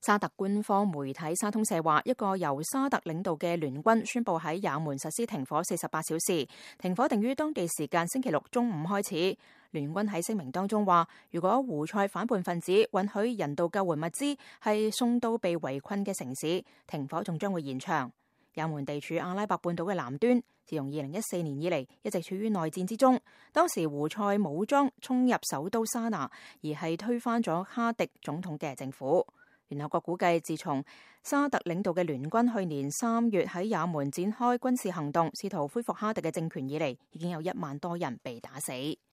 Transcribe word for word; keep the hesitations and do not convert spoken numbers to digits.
沙特官方媒體沙通社話，一個由沙特領導嘅聯軍宣布喺也門實施停火四十八小時，停火定於當地時間星期六中午開始。聯軍喺聲明當中話，如果胡塞反叛分子允許人道救援物資係送到被圍困嘅城市，停火仲將會延長。也門地處阿拉伯半島嘅南端，自從二零一四年以嚟一直處於內戰之中。當時胡塞武裝衝入首都沙那，而係推翻咗哈迪總統嘅政府。聯合國估計，自從沙特領導嘅聯軍去年三月喺也門展開軍事行動，試圖恢復哈迪嘅政權以嚟，已經有一萬多人被打死。